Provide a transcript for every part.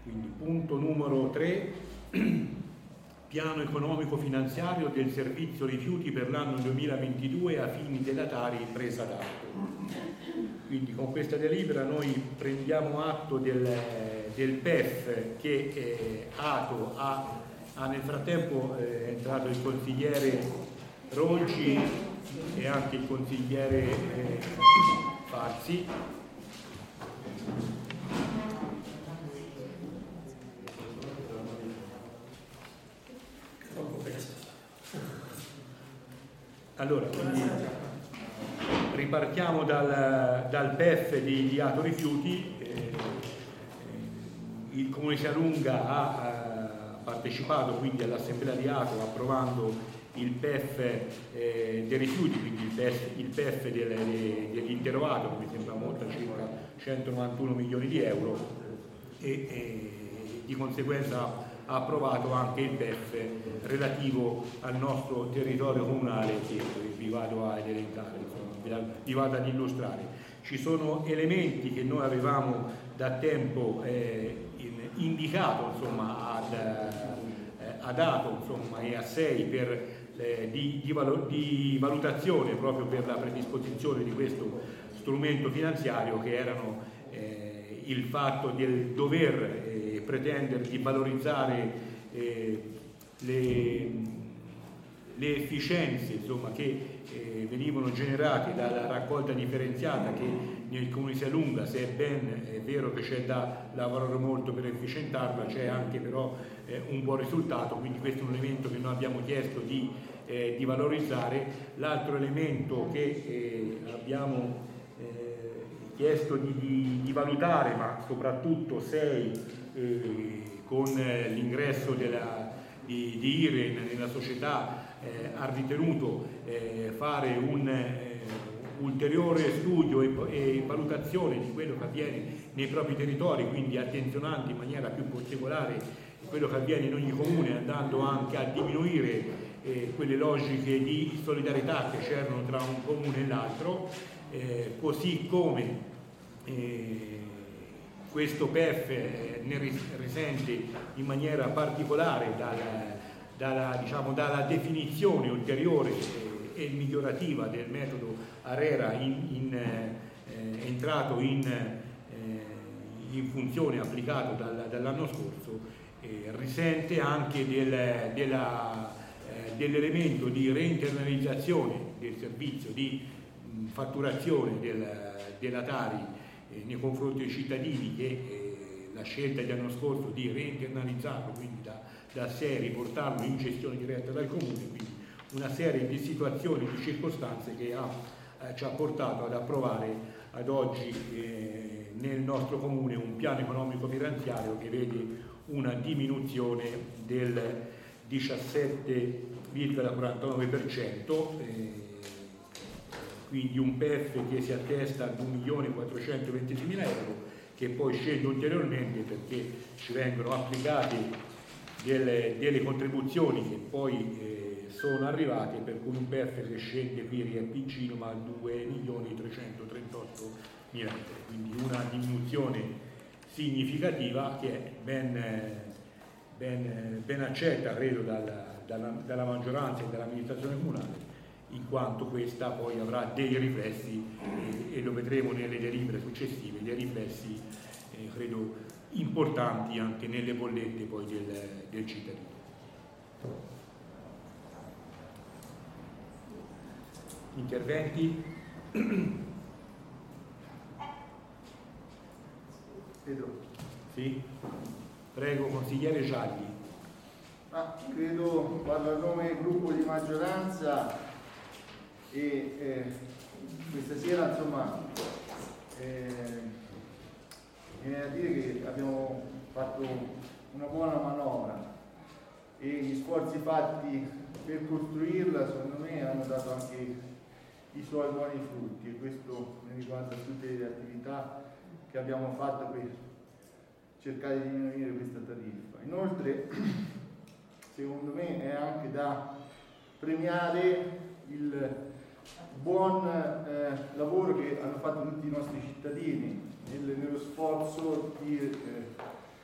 Quindi punto numero 3, piano economico finanziario del servizio rifiuti per l'anno 2022 a fini della Tari presa d'atto. Quindi con questa delibera noi prendiamo atto del PEF che ATO ha nel frattempo è entrato il consigliere Ronci e anche il consigliere Farsi. Allora, quindi ripartiamo dal PEF di Ato Rifiuti. Il Comune di Salunga ha partecipato quindi all'assemblea di Ato approvando il PEF dei rifiuti, quindi il PEF dell'intero Ato, che mi sembra molto, circa 191 milioni di euro, e di conseguenza ha approvato anche il PEF relativo al nostro territorio comunale, che vi vado a elencare, vi vado ad illustrare. Ci sono elementi che noi avevamo da tempo indicato ad Ato e a SEI di valutazione proprio per la predisposizione di questo strumento finanziario, che erano il fatto del dover pretendere di valorizzare le efficienze che venivano generate dalla raccolta differenziata, che nel Comune di Salunga, se è vero che c'è da lavorare molto per efficientarla, c'è anche però un buon risultato, quindi questo è un elemento che noi abbiamo chiesto di valorizzare. L'altro elemento che abbiamo chiesto di valutare, ma soprattutto SEI con l'ingresso di IREN nella società ha ritenuto fare un ulteriore studio e valutazione di quello che avviene nei propri territori, quindi attenzionando in maniera più particolare quello che avviene in ogni comune, andando anche a diminuire quelle logiche di solidarietà che c'erano tra un comune e l'altro, così come questo PEF ne risente in maniera particolare dalla definizione ulteriore e migliorativa del metodo ARERA entrato in funzione, applicato dall'anno scorso, risente anche dell'elemento di reinternalizzazione del servizio di fatturazione della Tari nei confronti dei cittadini, che la scelta dell'anno scorso di reinternalizzarlo, quindi da sé riportarlo in gestione diretta dal comune, quindi una serie di situazioni, di circostanze che ci ha portato ad approvare ad oggi nel nostro comune un piano economico finanziario che vede una diminuzione del 17,49%, quindi un PEF che si attesta ad 1.420.000 euro, che poi scende ulteriormente perché ci vengono applicate delle contribuzioni che poi sono arrivate, per cui un PEF che scende qui è piccino, ma a 2.338.000 euro, quindi una diminuzione significativa che è ben accetta, credo, dalla maggioranza e dall'amministrazione comunale, in quanto questa poi avrà dei riflessi, e lo vedremo nelle delibere successive, dei riflessi credo importanti anche nelle bollette poi del cittadino. Interventi? Vedo. Sì? Prego, consigliere Gialli. Credo, parlo a nome del gruppo di maggioranza, e questa sera viene a dire che abbiamo fatto una buona manovra, e gli sforzi fatti per costruirla secondo me hanno dato anche i suoi buoni frutti, e questo ne riguarda tutte le attività che abbiamo fatto per cercare di diminuire questa tariffa. Inoltre secondo me è anche da premiare il buon lavoro che hanno fatto tutti i nostri cittadini nello sforzo di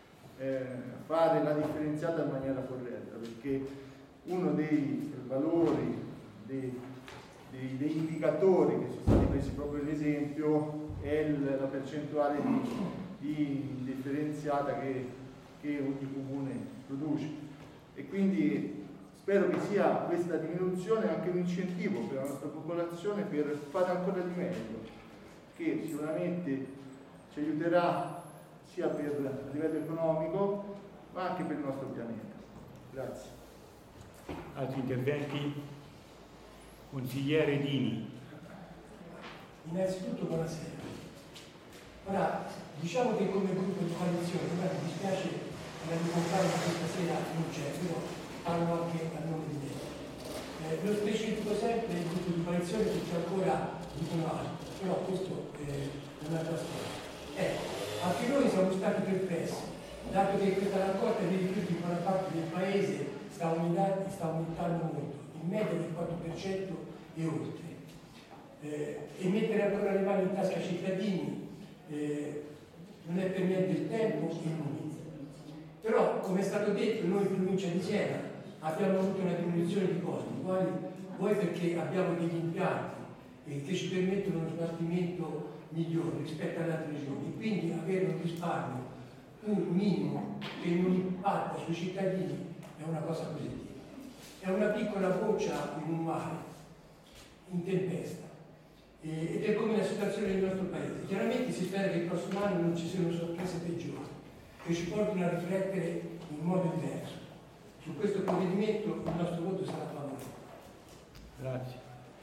fare la differenziata in maniera corretta, perché uno dei valori, degli indicatori che sono stati presi proprio in esempio è la percentuale di differenziata che ogni comune produce, e quindi spero che sia questa diminuzione anche un incentivo per la nostra popolazione per fare ancora di meglio, che sicuramente ci aiuterà sia a livello economico ma anche per il nostro pianeta. Grazie. Altri interventi? Consigliere Dini. Innanzitutto buonasera. Ora, diciamo che come gruppo di coalizione, mi dispiace che la mia compagna questa sera non c'è, però parlo anche a nome di me. Lo specifico sempre il gruppo di coalizione che c'è ancora dicono altro, però questo è un'altra storia. Anche noi siamo stati perplessi, dato che questa raccolta dei rifiuti in buona parte del paese sta aumentando molto, in media del 4% e oltre. E mettere ancora le mani in tasca ai cittadini non è per niente il tempo e noi. Però, come è stato detto, noi in provincia di Siena abbiamo avuto una diminuzione di costi, vuoi perché abbiamo degli impianti che ci permettono uno smaltimento migliore rispetto alle altre regioni, e quindi avere un risparmio, un minimo che non impatta sui cittadini è una cosa positiva. È una piccola goccia in un mare, in tempesta, ed è come la situazione del nostro paese. Chiaramente si spera che il prossimo anno non ci siano sorprese peggiori, che ci portino a riflettere in modo diverso. Su questo provvedimento il nostro voto sarà favorevole. Grazie.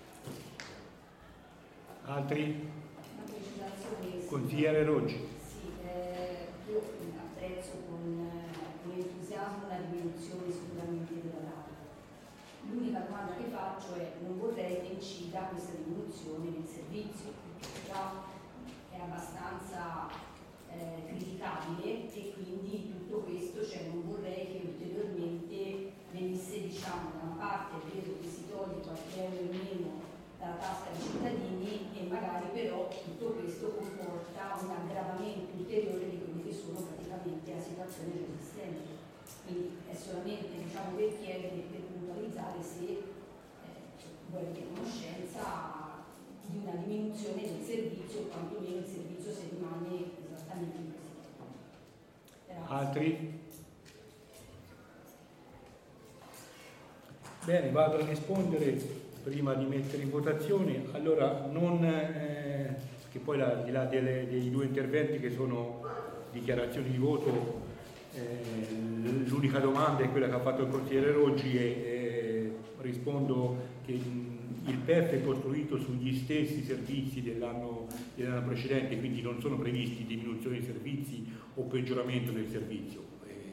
Altri? Consigliere Roggi. Sì, io apprezzo con entusiasmo la diminuzione sicuramente della data. L'unica domanda che faccio è: non vorrei che incida questa diminuzione nel servizio, perché già è abbastanza criticabile, e quindi tutto questo, non vorrei che ulteriormente venisse, da una parte è vero che si toglie qualche euro in meno dalla tasca dei cittadini, e magari però tutto questo comporta un aggravamento ulteriore di quelli che sono praticamente la situazione già esistente. Quindi è solamente per chiedere, per puntualizzare se voi avete conoscenza di una diminuzione del servizio, o quantomeno il servizio se rimane esattamente in questo tempo. Altri? Bene, vado a rispondere prima di mettere in votazione. Allora, che poi al di là dei due interventi che sono dichiarazioni di voto, l'unica domanda è quella che ha fatto il consigliere Roggi, e rispondo che il PEF è costruito sugli stessi servizi dell'anno precedente, quindi non sono previsti diminuzioni di servizi o peggioramento del servizio.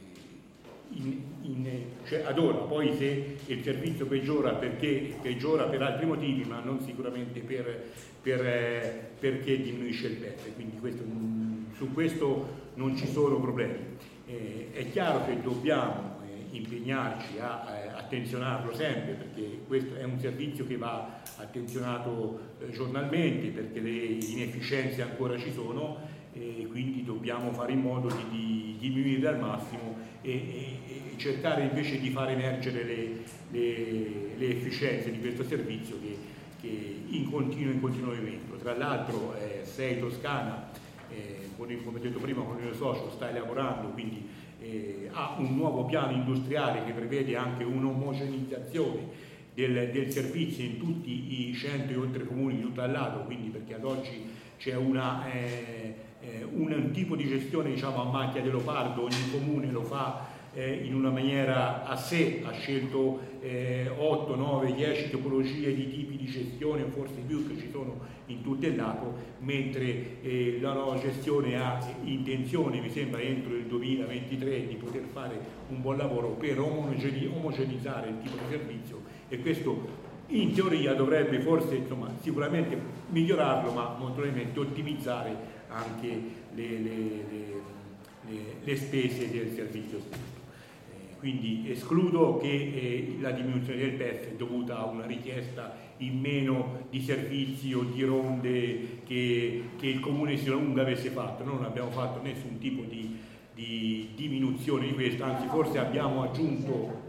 Ad ora, poi se il servizio peggiora perché peggiora per altri motivi, ma non sicuramente perché diminuisce il PEF, quindi su questo non ci sono problemi. È chiaro che dobbiamo impegnarci a attenzionarlo sempre, perché questo è un servizio che va attenzionato giornalmente, perché le inefficienze ancora ci sono, e quindi dobbiamo fare in modo di diminuire al massimo e cercare invece di far emergere le efficienze di questo servizio che è in continuo movimento. Tra l'altro SEI Toscana, come detto prima, con il socio sta elaborando, quindi ha un nuovo piano industriale che prevede anche un'omogenizzazione del servizio in tutti i 100 e oltre comuni di tutto il lato, quindi perché ad oggi c'è un tipo di gestione a macchia di leopardo, ogni comune lo fa in una maniera a sé, ha scelto 8, 9, 10 tipologie di tipi di gestione, forse più, che ci sono in tutto il lato, mentre la nuova gestione ha intenzione, mi sembra entro il 2023, di poter fare un buon lavoro per omogenizzare il tipo di servizio, e questo in teoria dovrebbe forse sicuramente migliorarlo, ma molto probabilmente ottimizzare anche le spese del servizio stesso. Quindi escludo che la diminuzione del PEF è dovuta a una richiesta in meno di servizi o di ronde che il Comune di Sieralunga avesse fatto. Noi non abbiamo fatto nessun tipo di diminuzione di questo, anzi forse abbiamo aggiunto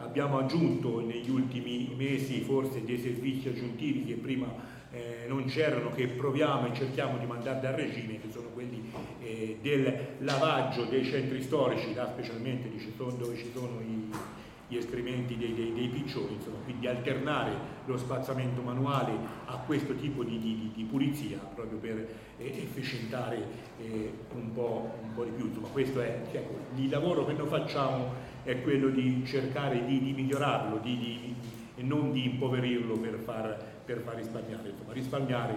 negli ultimi mesi forse dei servizi aggiuntivi che prima non c'erano, che proviamo e cerchiamo di mandare a regime, che sono quelli del lavaggio dei centri storici, specialmente dove ci sono gli escrementi dei piccioni, insomma, quindi alternare lo spazzamento manuale a questo tipo di pulizia proprio per efficientare un po' di più. Insomma, questo è il lavoro che noi facciamo, è quello di cercare di migliorarlo e non di impoverirlo per far risparmiare. Insomma, risparmiare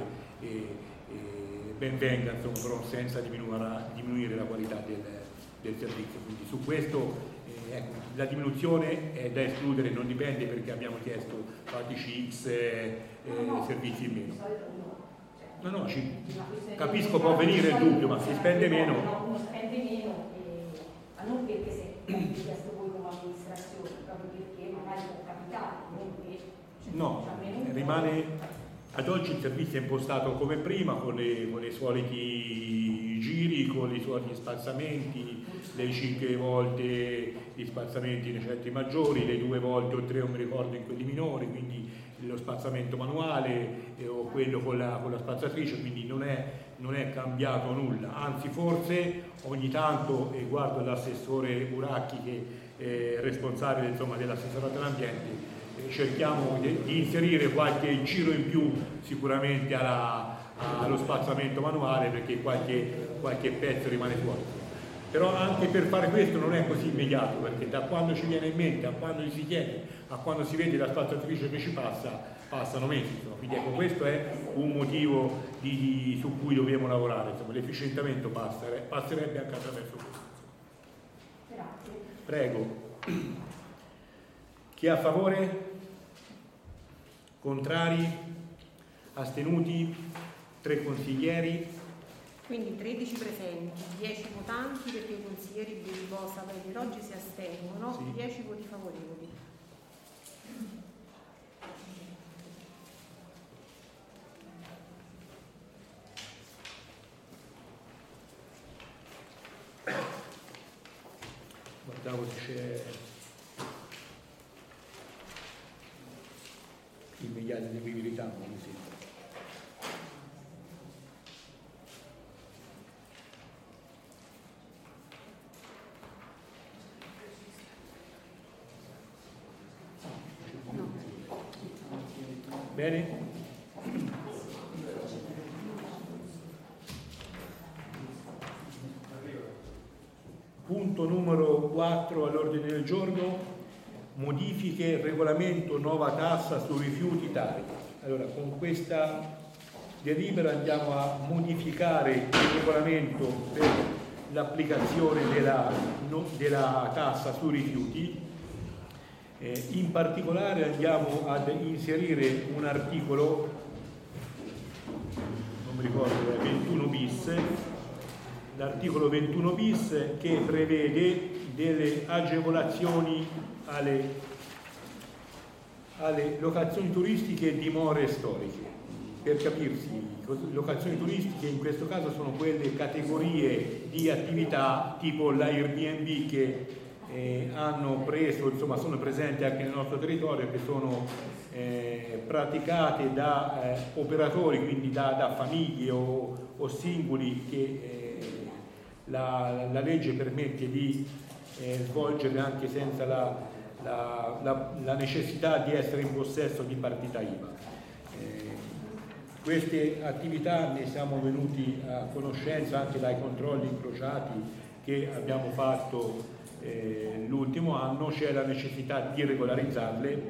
ben venga, insomma, però senza diminuire la qualità del servizio. Quindi su questo la diminuzione è da escludere, non dipende perché abbiamo chiesto fateci X servizi in meno. No, capisco, può venire il dubbio, ma si spende meno. Uno spende meno, ma non perché se avete chiesto voi come amministrazione, proprio perché magari può capitare, non che no, rimane. Ad oggi il servizio è impostato come prima, con i soliti giri, con i soliti spazzamenti, le 5 volte gli spazzamenti nei centri maggiori, le 2 volte o 3, non mi ricordo, in quelli minori, quindi lo spazzamento manuale o quello con la spazzatrice, quindi non è cambiato nulla, anzi forse ogni tanto, e guardo l'assessore Buracchi che è responsabile, insomma, dell'assessorato all'ambiente, cerchiamo di inserire qualche giro in più sicuramente allo spazzamento manuale, perché qualche pezzo rimane fuori. Però anche per fare questo non è così immediato, perché da quando ci viene in mente a quando si chiede, a quando si vede la spazzatrice che ci passano mesi. Insomma. Quindi ecco, questo è un motivo su cui dobbiamo lavorare. Insomma, l'efficientamento passerebbe anche attraverso questo. Grazie. Prego. Chi è a favore? Contrari? Astenuti? 3 consiglieri? Quindi 13 presenti, 10 votanti perché i consiglieri Bellibosa e Roggi si astengono, sì. 10 voti favorevoli. Guardavo se c'è immediata eseguibilità, non mi sembra. Bene? Punto numero 4 all'ordine del giorno: modifiche regolamento nuova tassa su rifiuti tali. Allora, con questa delibera andiamo a modificare il regolamento per l'applicazione della tassa sui rifiuti. In particolare andiamo ad inserire un articolo, non mi ricordo, 21 bis, l'articolo 21 bis, che prevede delle agevolazioni alle locazioni turistiche e dimore storiche. Per capirsi, locazioni turistiche in questo caso sono quelle categorie di attività tipo l'Airbnb che hanno preso, insomma, sono presenti anche nel nostro territorio, che sono praticate da operatori, quindi da famiglie o singoli che la legge permette di svolgere anche senza la necessità di essere in possesso di partita IVA. Queste attività ne siamo venuti a conoscenza anche dai controlli incrociati che abbiamo fatto l'ultimo anno. C'è la necessità di regolarizzarle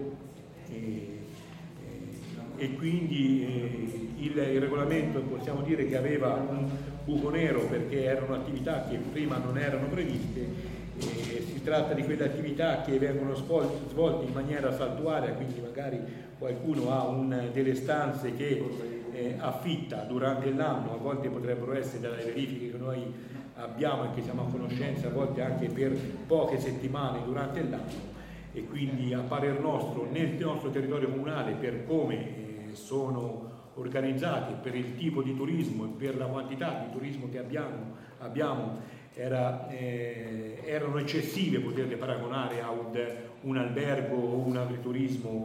e quindi il regolamento, possiamo dire che aveva un buco nero, perché erano attività che prima non erano previste. Si tratta di quelle attività che vengono svolte in maniera saltuaria, quindi magari qualcuno ha delle stanze che affitta durante l'anno, a volte potrebbero essere dalle verifiche che noi abbiamo e che siamo a conoscenza, a volte anche per poche settimane durante l'anno, e quindi a parer nostro, nel nostro territorio comunale, per come sono organizzati, per il tipo di turismo e per la quantità di turismo che abbiamo erano eccessive poterle paragonare a un albergo o un agriturismo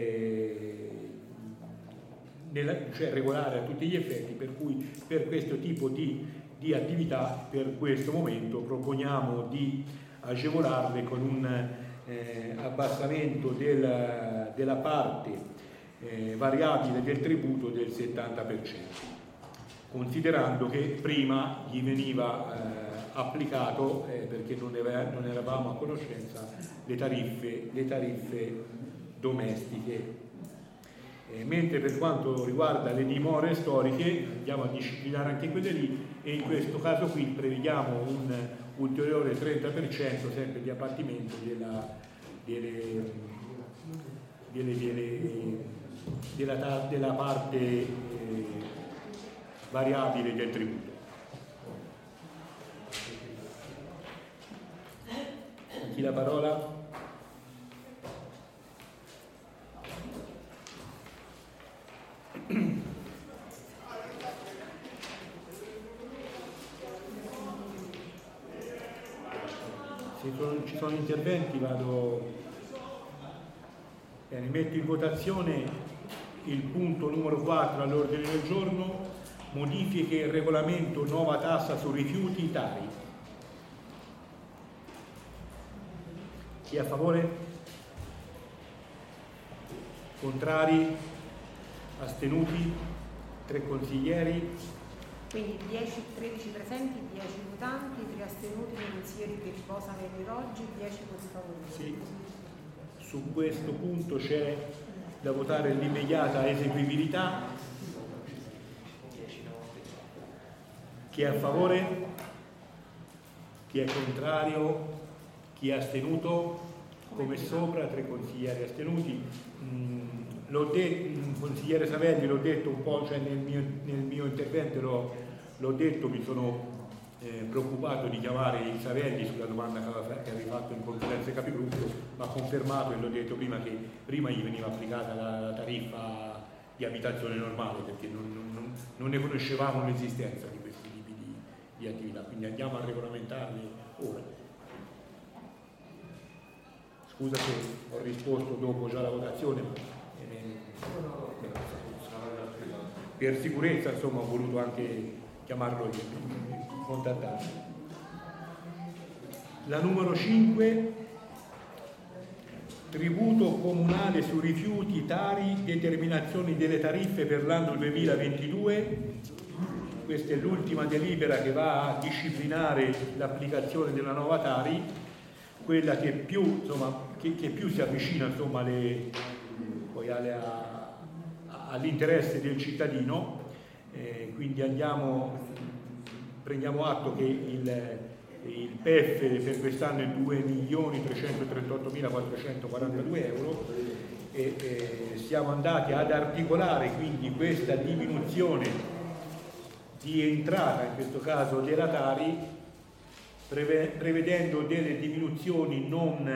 cioè regolare a tutti gli effetti, per cui per questo tipo di attività per questo momento proponiamo di agevolarle con un abbassamento della parte variabile del tributo del 70%, considerando che prima gli veniva applicato, perché non eravamo a conoscenza, le tariffe domestiche. Mentre per quanto riguarda le dimore storiche andiamo a disciplinare anche quelle lì, e in questo caso qui prevediamo un ulteriore 30% sempre di abbattimento della parte variabile del tributo. Chi la parola? Se ci sono interventi vado bene, metto in votazione il punto numero 4 all'ordine del giorno: modifiche il regolamento, nuova tassa su rifiuti Tari. Chi è a favore? Contrari? Astenuti? 3 consiglieri. Quindi 13 presenti, 10 votanti, 3 astenuti, 2 consiglieri che riposano ai Roggi, 10 voti favorevoli. Sì. Su questo punto c'è da votare l'immediata eseguibilità. Chi è a favore? Chi è contrario? Chi è astenuto? Come sopra, 3 consiglieri astenuti. Consigliere Savelli, l'ho detto un po', cioè nel mio intervento l'ho detto, mi sono preoccupato di chiamare il Savelli sulla domanda che avevi fatto in conferenza capigruppo, ma ha confermato, e l'ho detto prima, che prima gli veniva applicata la tariffa di abitazione normale, perché non ne conoscevamo l'esistenza di questi tipi di attività, quindi andiamo a regolamentarli ora. Scusa se ho risposto dopo già la votazione, per sicurezza insomma ho voluto anche chiamarlo io, contattarlo. La numero 5, tributo comunale su rifiuti Tari, determinazioni delle tariffe per l'anno 2022. Questa è l'ultima delibera che va a disciplinare l'applicazione della nuova Tari, quella che più, insomma, che più si avvicina insomma all'interesse del cittadino, quindi prendiamo atto che il PEF per quest'anno è 2.338.442 euro e siamo andati ad articolare quindi questa diminuzione di entrata, in questo caso della Tari, prevedendo delle diminuzioni non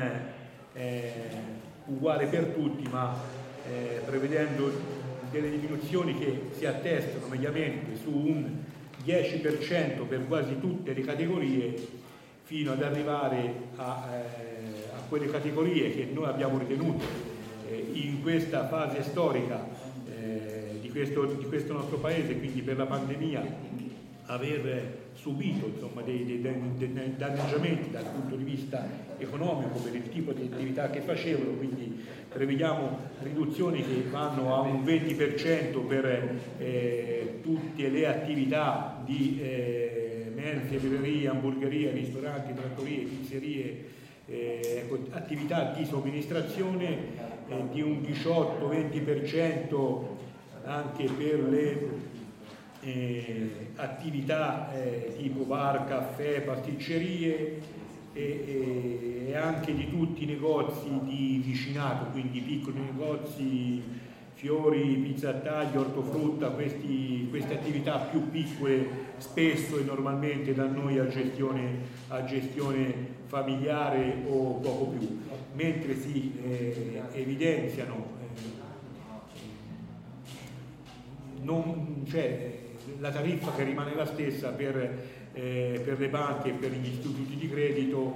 uguali per tutti, ma prevedendo delle diminuzioni che si attestano mediamente su un 10% per quasi tutte le categorie, fino ad arrivare a quelle categorie che noi abbiamo ritenuto in questa fase storica di questo nostro paese, quindi per la pandemia, aver subito insomma, dei danneggiamenti dal punto di vista economico per il tipo di attività che facevano, quindi prevediamo riduzioni che vanno a un 20% per tutte le attività di mense, birrerie, hamburgerie, ristoranti, trattorie, pizzerie, attività di somministrazione, di un 18-20% anche per le attività tipo bar, caffè, pasticcerie e anche di tutti i negozi di vicinato, quindi piccoli negozi, fiori, pizza a taglio, ortofrutta, queste attività più piccole spesso e normalmente da noi a gestione familiare o poco più, mentre si evidenziano la tariffa che rimane la stessa per per le banche e per gli istituti di credito,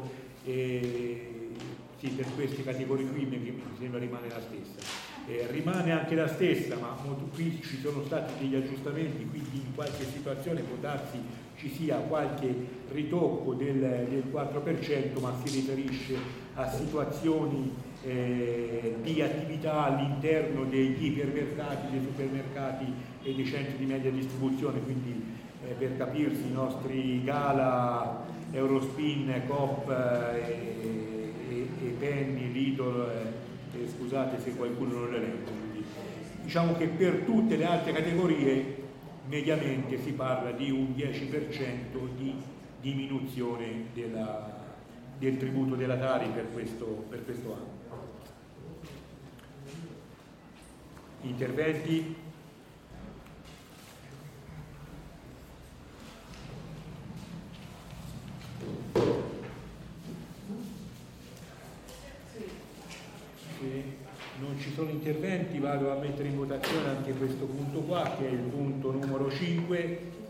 sì, per queste categorie qui mi sembra rimane la stessa. Rimane anche la stessa, ma qui ci sono stati degli aggiustamenti, quindi in qualche situazione può darsi ci sia qualche ritocco del 4%, ma si riferisce a situazioni di attività all'interno degli ipermercati, dei supermercati e dei centri di media distribuzione, quindi per capirsi i nostri Gala, Eurospin, Coop e Penny, Lidl, scusate se qualcuno non l'elenco. Diciamo che per tutte le altre categorie mediamente si parla di un 10% di diminuzione del tributo della Tari per questo anno. Interventi? Non ci sono interventi, vado a mettere in votazione anche questo punto qua, che è il punto numero 5.